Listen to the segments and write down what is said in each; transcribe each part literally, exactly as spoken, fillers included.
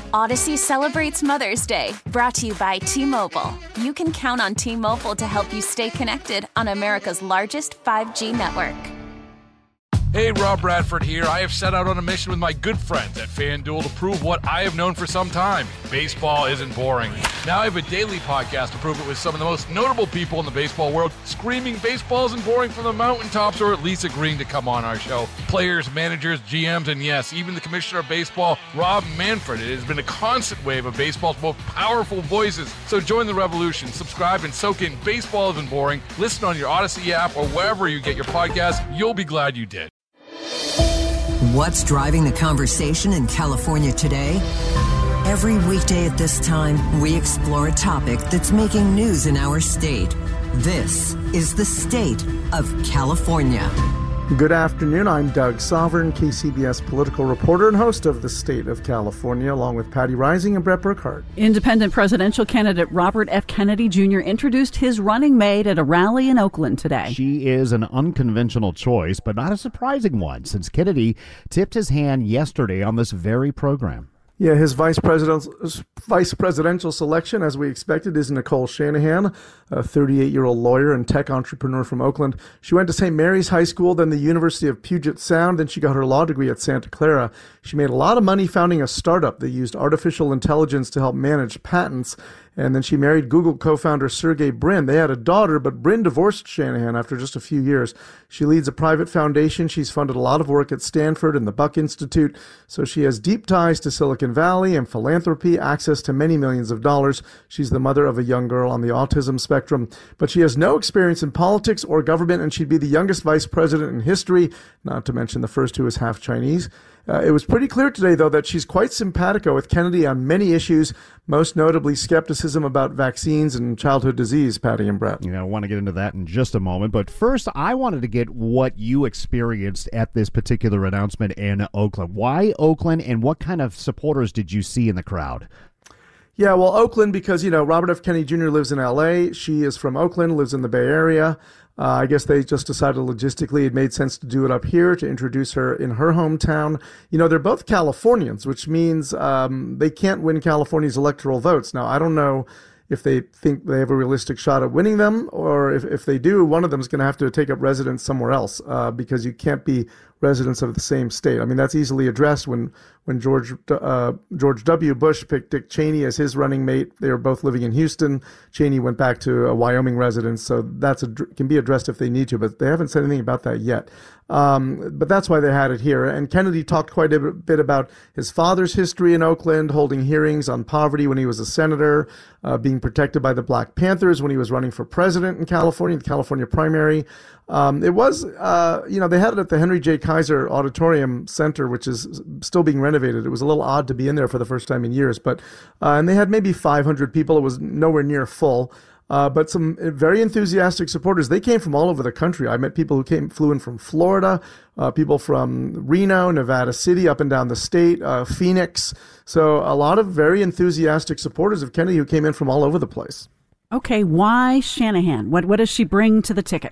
Odyssey celebrates Mother's Day, brought to you by T-Mobile. You can count on T-Mobile to help you stay connected on America's largest five G network. Hey, Rob Bradford here. I have set out on a mission with my good friends at FanDuel to prove what I have known for some time. Baseball isn't boring. Now I have a daily podcast to prove it with some of the most notable people in the baseball world, screaming baseball isn't boring from the mountaintops, or at least agreeing to come on our show. Players, managers, G Ms, and yes, even the commissioner of baseball, Rob Manfred. It has been a constant wave of baseball's most powerful voices. So join the revolution. Subscribe and soak in Baseball Isn't Boring. Listen on your Odyssey app or wherever you get your podcasts. You'll be glad you did. What's driving the conversation in California today? Every weekday at this time, we explore a topic that's making news in our state. This is the State of California. Good afternoon. I'm Doug Sovereign, K C B S political reporter and host of the State of California, along with Patty Rising and Brett Burkhart. Independent presidential candidate Robert F. Kennedy Junior introduced his running mate at a rally in Oakland today. She is an unconventional choice, but not a surprising one, since Kennedy tipped his hand yesterday on this very program. Yeah, his vice presidential vice presidential selection, as we expected, is Nicole Shanahan, a thirty-eight-year-old lawyer and tech entrepreneur from Oakland. She went to Saint Mary's High School, then the University of Puget Sound, then she got her law degree at Santa Clara. She made a lot of money founding a startup that used artificial intelligence to help manage patents. And then she married Google co-founder Sergey Brin. They had a daughter, but Brin divorced Shanahan after just a few years. She leads a private foundation. She's funded a lot of work at Stanford and the Buck Institute. So she has deep ties to Silicon Valley and philanthropy, access to many millions of dollars. She's the mother of a young girl on the autism spectrum. But she has no experience in politics or government, and she'd be the youngest vice president in history, not to mention the first who is half Chinese. Uh, it was pretty clear today, though, that she's quite simpatico with Kennedy on many issues, most notably skepticism about vaccines and childhood disease, Patty and Brett. You know, I want to get into that in just a moment. But first, I wanted to get what you experienced at this particular announcement in Oakland. Why Oakland, and what kind of supporters did you see in the crowd? Yeah, well, Oakland, because, you know, Robert F. Kennedy Junior lives in L A. She is from Oakland, lives in the Bay Area. Uh, I guess they just decided logistically it made sense to do it up here to introduce her in her hometown. You know, they're both Californians, which means um, they can't win California's electoral votes. Now, I don't know if they think they have a realistic shot at winning them, or if, if they do, one of them is going to have to take up residence somewhere else uh, because you can't be residents of the same state. I mean, that's easily addressed when when George uh, George W. Bush picked Dick Cheney as his running mate. They were both living in Houston. Cheney went back to a Wyoming residence, so that's a, can be addressed if they need to, but they haven't said anything about that yet. Um, but that's why they had it here. And Kennedy talked quite a bit about his father's history in Oakland, holding hearings on poverty when he was a senator, uh, being protected by the Black Panthers when he was running for president in California, the California primary. Um, it was, uh, you know, they had it at the Henry J. Kaiser Auditorium Center, which is still being renovated. It was a little odd to be in there for the first time in years, but, uh, and they had maybe five hundred people. It was nowhere near full. Uh, but some very enthusiastic supporters. They came from all over the country. I met people who came, flew in from Florida, uh, people from Reno, Nevada City, up and down the state, uh, Phoenix. So a lot of very enthusiastic supporters of Kennedy who came in from all over the place. Okay, why Shanahan? What what does she bring to the ticket?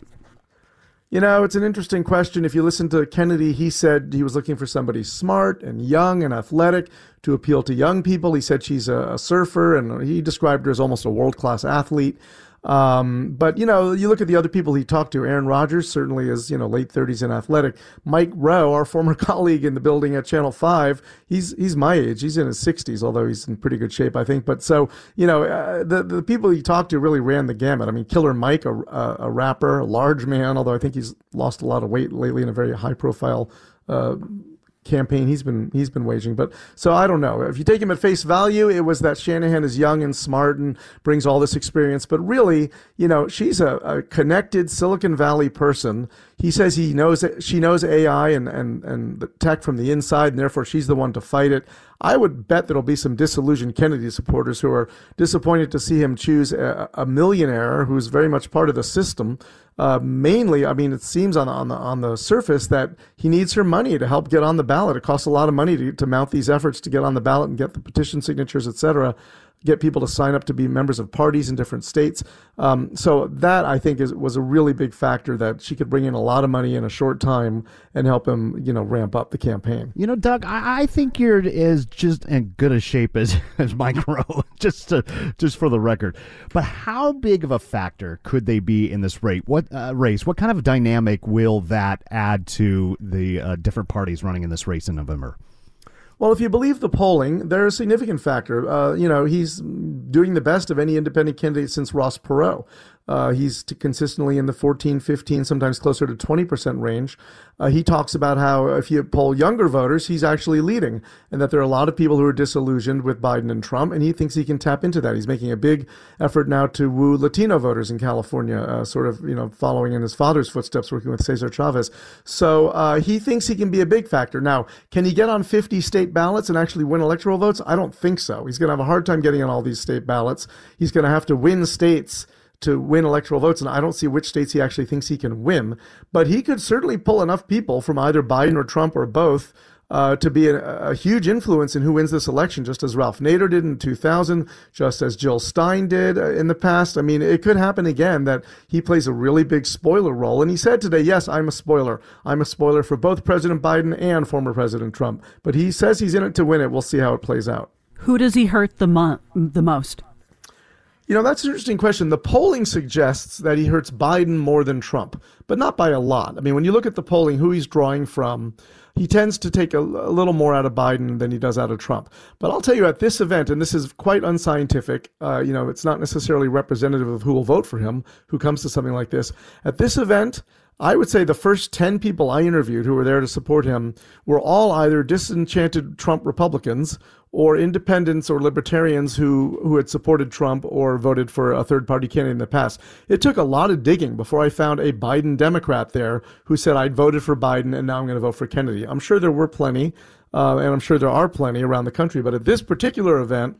You know, it's an interesting question. If you listen to Kennedy, he said he was looking for somebody smart and young and athletic to appeal to young people. He said she's a, a surfer, and he described her as almost a world-class athlete. Um, but, you know, you look at the other people he talked to. Aaron Rodgers certainly is, you know, late thirties and athletic. Mike Rowe, our former colleague in the building at Channel five, he's he's my age. He's in his sixties, although he's in pretty good shape, I think. But so, you know, uh, the, the people he talked to really ran the gamut. I mean, Killer Mike, a, a, a rapper, a large man, although I think he's lost a lot of weight lately in a very high-profile uh campaign he's been he's been waging. But so I don't know. If you take him at face value, it was that Shanahan is young and smart and brings all this experience. But really, you know, she's a, a connected Silicon Valley person. He says he knows she knows A I and, and, and the tech from the inside, and therefore she's the one to fight it. I would bet there'll be some disillusioned Kennedy supporters who are disappointed to see him choose a, a millionaire who's very much part of the system. Uh, mainly, I mean, it seems on, on the on the surface that he needs her money to help get on the ballot. It costs a lot of money to, to mount these efforts to get on the ballot and get the petition signatures, et cetera. get people to sign up to be members of parties in different states. Um, so that, I think, is was a really big factor, that she could bring in a lot of money in a short time and help him, you know, ramp up the campaign. You know, Doug, I, I think you're as just in good a shape as, as Mike Rowe, just to, just for the record. But how big of a factor could they be in this race? What uh, race? What kind of dynamic will that add to the uh, different parties running in this race in November? Well, if you believe the polling, they're a significant factor. Uh, you know, he's doing the best of any independent candidate since Ross Perot. Uh, he's t- consistently in the fourteen, fifteen, sometimes closer to twenty percent range. Uh, he talks about how if you poll younger voters, he's actually leading, and that there are a lot of people who are disillusioned with Biden and Trump, and he thinks he can tap into that. He's making a big effort now to woo Latino voters in California, uh, sort of, you know, following in his father's footsteps, working with Cesar Chavez. So uh, he thinks he can be a big factor. Now, can he get on fifty state ballots and actually win electoral votes? I don't think so. He's going to have a hard time getting on all these state ballots. He's going to have to win states to win electoral votes, and I don't see which states he actually thinks he can win. But he could certainly pull enough people from either Biden or Trump or both uh, to be a, a huge influence in who wins this election, just as Ralph Nader did in two thousand, just as Jill Stein did uh, in the past. I mean, it could happen again that he plays a really big spoiler role. And he said today, yes, I'm a spoiler. I'm a spoiler for both President Biden and former President Trump. But he says he's in it to win it. We'll see how it plays out. Who does he hurt the, mo- the most? You know, that's an interesting question. The polling suggests that he hurts Biden more than Trump, but not by a lot. I mean, when you look at the polling, who he's drawing from, he tends to take a, a little more out of Biden than he does out of Trump. But I'll tell you, at this event, and this is quite unscientific, uh, you know, it's not necessarily representative of who will vote for him, who comes to something like this. At this event, I would say the first ten people I interviewed who were there to support him were all either disenchanted Trump Republicans or independents or libertarians who, who had supported Trump or voted for a third-party candidate in the past. It took a lot of digging before I found a Biden Democrat there who said, I'd voted for Biden and now I'm going to vote for Kennedy. I'm sure there were plenty, uh, and I'm sure there are plenty around the country. But at this particular event,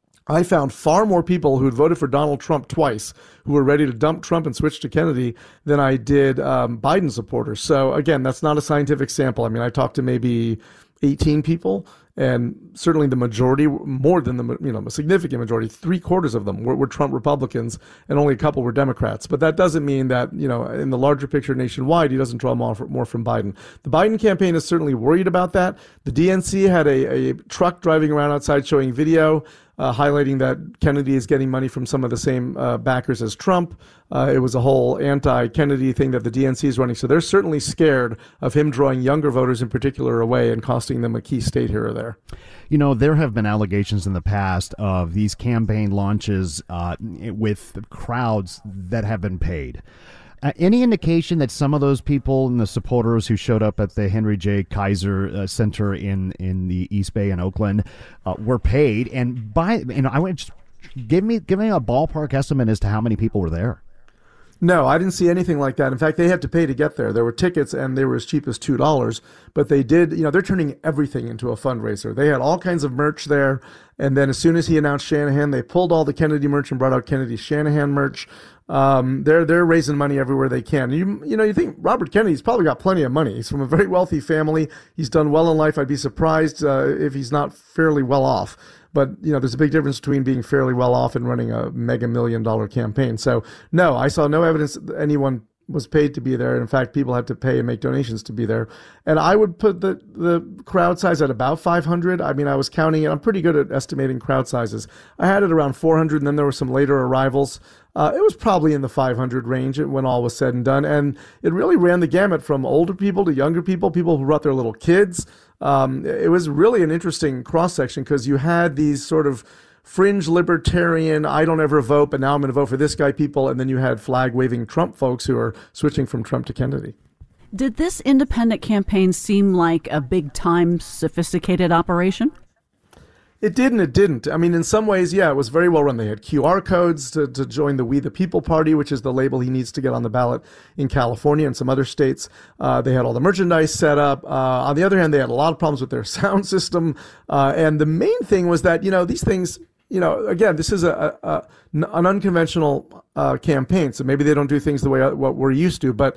I found far more people who had voted for Donald Trump twice, who were ready to dump Trump and switch to Kennedy, than I did um, Biden supporters. So again, that's not a scientific sample. I mean, I talked to maybe eighteen people, and certainly the majority, more than the, you know, a significant majority, three quarters of them were, were Trump Republicans, and only a couple were Democrats. But that doesn't mean that, you know, in the larger picture nationwide, he doesn't draw more, more from Biden. The Biden campaign is certainly worried about that. The D N C had a, a truck driving around outside showing video, Uh, highlighting that Kennedy is getting money from some of the same uh, backers as Trump. Uh, it was a whole anti-Kennedy thing that the D N C is running. So they're certainly scared of him drawing younger voters in particular away and costing them a key state here or there. You know, there have been allegations in the past of these campaign launches uh, with crowds that have been paid. Uh, any indication that some of those people and the supporters who showed up at the Henry J. Kaiser uh, Center in, in the East Bay in Oakland uh, were paid? And by, you know, I would just give me give me a ballpark estimate as to how many people were there. No, I didn't see anything like that. In fact, they had to pay to get there. There were tickets, and they were as cheap as two dollars. But they did, you know, they're turning everything into a fundraiser. They had all kinds of merch there. And then as soon as he announced Shanahan, they pulled all the Kennedy merch and brought out Kennedy Shanahan merch. Um, they're they're raising money everywhere they can. You you know, you think Robert Kennedy's probably got plenty of money. He's from a very wealthy family. He's done well in life. I'd be surprised uh, if he's not fairly well off. But, you know, there's a big difference between being fairly well off and running a mega million dollar campaign. So, no, I saw no evidence that anyone was paid to be there. In fact, people had to pay and make donations to be there. And I would put the, the crowd size at about five hundred. I mean, I was counting it. I'm pretty good at estimating crowd sizes. I had it around four hundred, and then there were some later arrivals. Uh, it was probably in the five hundred range when all was said and done. And it really ran the gamut from older people to younger people, people who brought their little kids. Um, it was really an interesting cross-section because you had these sort of fringe libertarian, I don't ever vote, but now I'm going to vote for this guy people. And then you had flag-waving Trump folks who are switching from Trump to Kennedy. Did this independent campaign seem like a big-time, sophisticated operation? It did and it didn't. I mean, in some ways, yeah, it was very well run. They had Q R codes to, to join the We the People Party, which is the label he needs to get on the ballot in California and some other states. Uh, they had all the merchandise set up. Uh, on the other hand, they had a lot of problems with their sound system. Uh, and the main thing was that, you know, these things, you know, again, this is a, a, a an unconventional uh, campaign. So maybe they don't do things the way what we're used to. But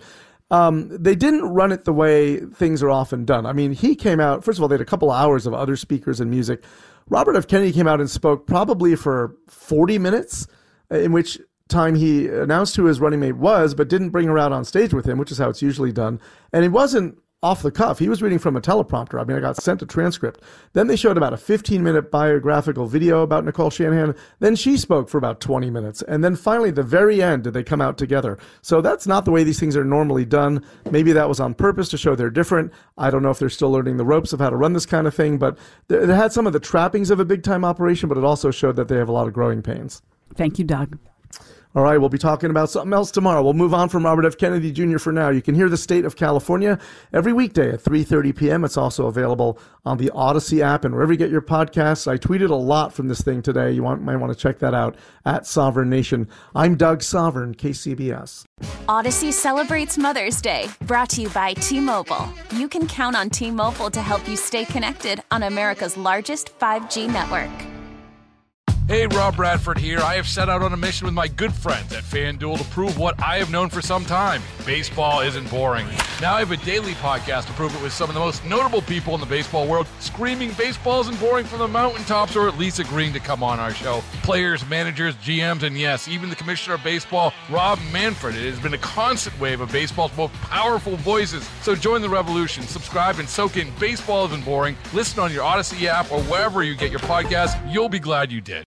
Um, they didn't run it the way things are often done. I mean, he came out, first of all, they had a couple of hours of other speakers and music. Robert F. Kennedy came out and spoke probably for forty minutes, in which time he announced who his running mate was, but didn't bring her out on stage with him, which is how it's usually done. And it wasn't off the cuff. He was reading from a teleprompter. I mean, I got sent a transcript. Then they showed about a fifteen-minute biographical video about Nicole Shanahan. Then she spoke for about twenty minutes. And then finally, at the very end, did they come out together. So that's not the way these things are normally done. Maybe that was on purpose to show they're different. I don't know if they're still learning the ropes of how to run this kind of thing, but it had some of the trappings of a big-time operation, but it also showed that they have a lot of growing pains. Thank you, Doug. All right, we'll be talking about something else tomorrow. We'll move on from Robert F. Kennedy Junior for now. You can hear The State of California every weekday at three thirty p.m. It's also available on the Odyssey app and wherever you get your podcasts. I tweeted a lot from this thing today. You want, might want to check that out at Sovereign Nation. I'm Doug Sovereign, K C B S. Odyssey celebrates Mother's Day, brought to you by T-Mobile. You can count on T-Mobile to help you stay connected on America's largest five G network. Hey, Rob Bradford here. I have set out on a mission with my good friends at FanDuel to prove what I have known for some time. Baseball isn't boring. Now I have a daily podcast to prove it with some of the most notable people in the baseball world, screaming baseball isn't boring from the mountaintops, or at least agreeing to come on our show. Players, managers, G Ms, and yes, even the commissioner of baseball, Rob Manfred. It has been a constant wave of baseball's most powerful voices. So join the revolution. Subscribe and soak in Baseball Isn't Boring. Listen on your Odyssey app or wherever you get your podcasts. You'll be glad you did.